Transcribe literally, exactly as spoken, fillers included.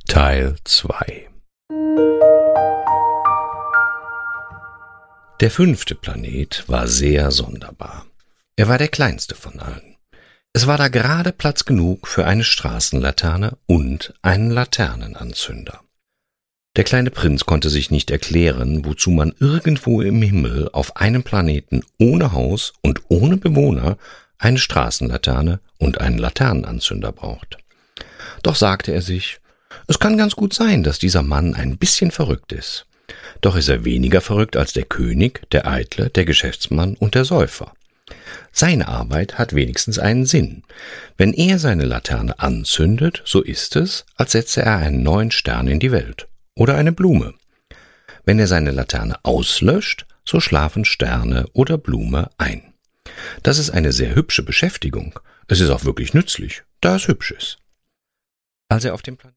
Teil zwei. Der fünfte Planet war sehr sonderbar. Er war der kleinste von allen. Es war da gerade Platz genug für eine Straßenlaterne und einen Laternenanzünder. Der kleine Prinz konnte sich nicht erklären, wozu man irgendwo im Himmel auf einem Planeten ohne Haus und ohne Bewohner eine Straßenlaterne und einen Laternenanzünder braucht. Doch sagte er sich, es kann ganz gut sein, dass dieser Mann ein bisschen verrückt ist. Doch ist er weniger verrückt als der König, der Eitle, der Geschäftsmann und der Säufer. Seine Arbeit hat wenigstens einen Sinn. Wenn er seine Laterne anzündet, so ist es, als setze er einen neuen Stern in die Welt oder eine Blume. Wenn er seine Laterne auslöscht, so schlafen Sterne oder Blume ein. Das ist eine sehr hübsche Beschäftigung. Es ist auch wirklich nützlich, da es hübsch ist. Als er auf dem Planeten